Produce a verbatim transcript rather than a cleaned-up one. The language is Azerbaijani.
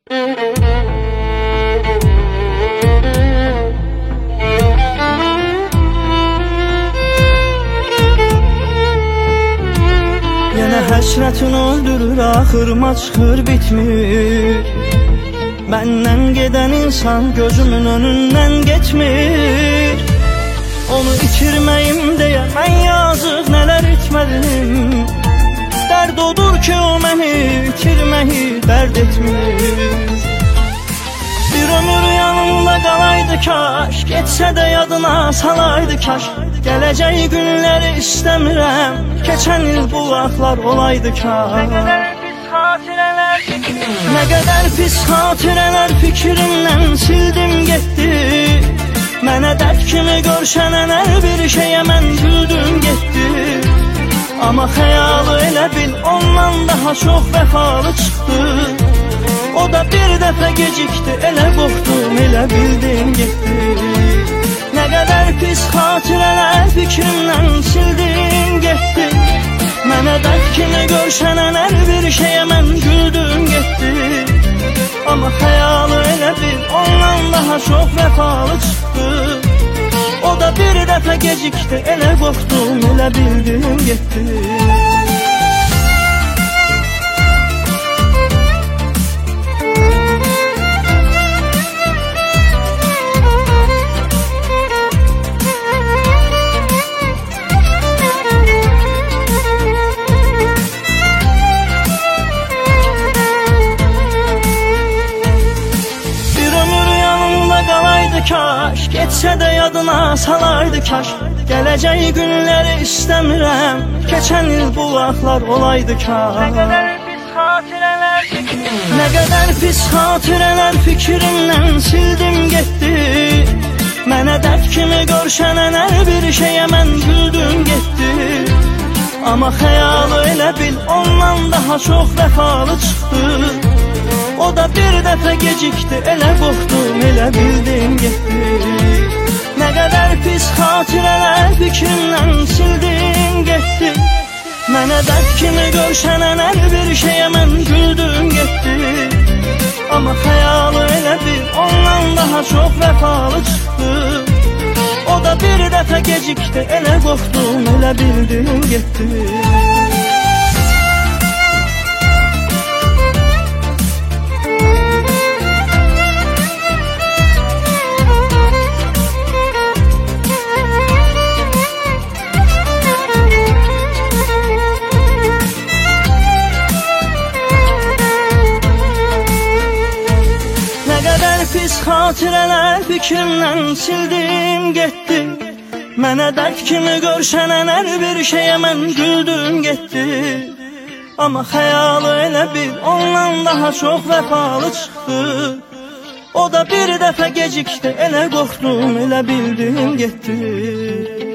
Yenə həsrətin öldürür, axırıma çıxır bitmir. Məndən gedən insan gözümün önündən getmir. Onu itirməyim deyə mən yazıq nələr etmədim. Dərd odur ki o məni itirməyi dərd etmir. Bir ömür yanımda qalaydı kaş, getsə də yadına salaydı kaş. Gələcək günləri istəmirəm, keçən il bu vaxtlar olaydı kaş. Nə qədər pis xatirələr fikrimdən sildim getdi. Mənə dərd kimi görşənən hər bir şeyə mən güldüm getdi. Amma xəyalı elə bil ondan daha çox vəfalı çıxdı. O da bir dəfə gecikdi, elə qorxdum, elə bildim getdi. Nə qədər pis xatirələr fikrimdən sildim getdi. Mənə dərd kimi görşənən hər bir şeyə mən güldüm getdi. Amma xəyalı elə bil ondan daha çox vəfalı çıxdı. O da bir dəfə gecikdi, elə qorxdum, elə bildim getdi. Kaş, getsə də yadına salaydı kaş. Gələcək günləri istəmirəm, keçən il bu vaxtlar olaydı kaş. Nə qədər pis xatirələr fikrimdən sildim getdi. Mənə dərd kimi görşənən hər bir şeyə mən güldüm getdi. Amma xəyalı elə bil ondan daha çox vəfalı çıxdı. O da bir dəfə gecikdi, elə qorxdum, elə bildim getdi. Nə qədər pis xatirələr fikrimdən sildim getdi. Mənə dərd kimi görşənən hər bir şeyə mən güldüm getdi. Amma xəyalı elə bil ondan daha çox vəfalı çıxdı. O da bir dəfə gecikdi, elə qorxdum, elə bildim getdi. Pis xatirələr fikrimdən sildim getdi. Mənə dərd kimi görşənən hər bir şeyə mən güldüm getdi. Amma xəyalı elə bil ondan daha çox vəfalı çıxdı. O da bir dəfə gecikdi, elə qorxdum, elə bildim getdi.